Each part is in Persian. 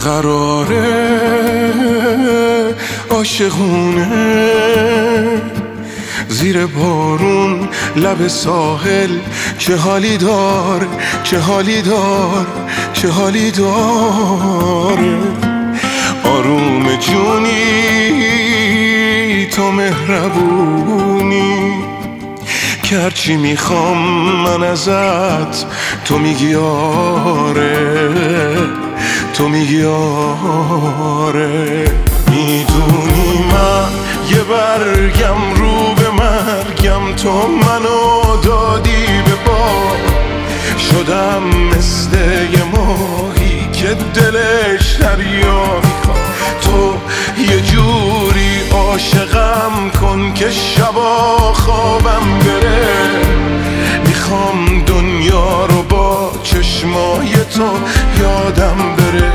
قراره عاشقونه زیر بارون لب ساحل چه حالی دار چه حالی دار چه حالی داره آروم جونی تو مهربونی که هرچی میخوام من ازت تو میگی آره تو میگی آره میدونی من یه برگم رو به مرگم تو منو دادی به باد شدم مثل یه ماهی که دلش دریا میخواد تو یه جوری عاشقم کن که شبا خوابم بره میخوام دنیا رو با چشمای تو یادم بره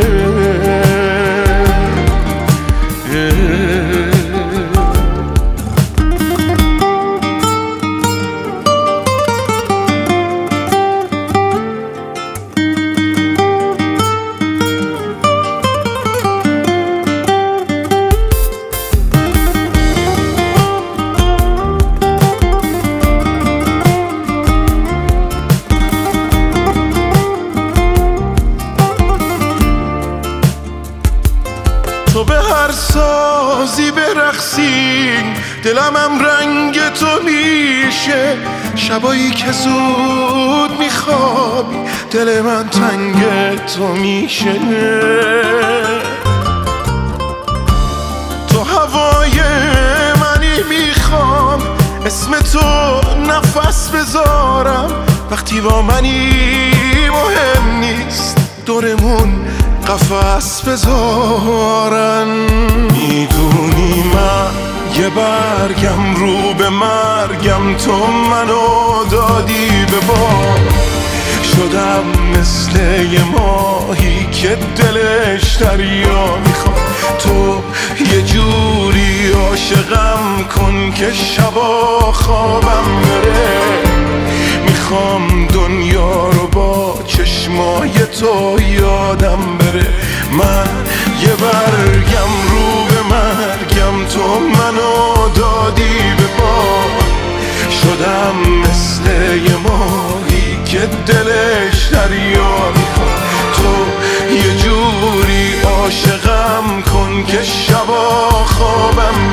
تو به هر سازی برقصی دلمم رنگ تو میشه شبایی که زود میخوابی دل من تنگ تو میشه تو هوای منی میخوام اسم تو نفس بذارم وقتی با منی مهم نیست دورمون قفس بذارن میدونی من یه برگم رو به مرگم تو منو دادی به باد شدم مثل یه ماهی که دلش دریا میخواد تو یه جوری عاشقم کن که شبا خوابم بره میخوام دنیا رو با چشمای تو یادم بره من یه برگم رو به مرگم تو منو دادی به باد شدم مثل یه ماهی که دلش دریا میخواد تو یه جوری عاشقم کن که شبا خوابم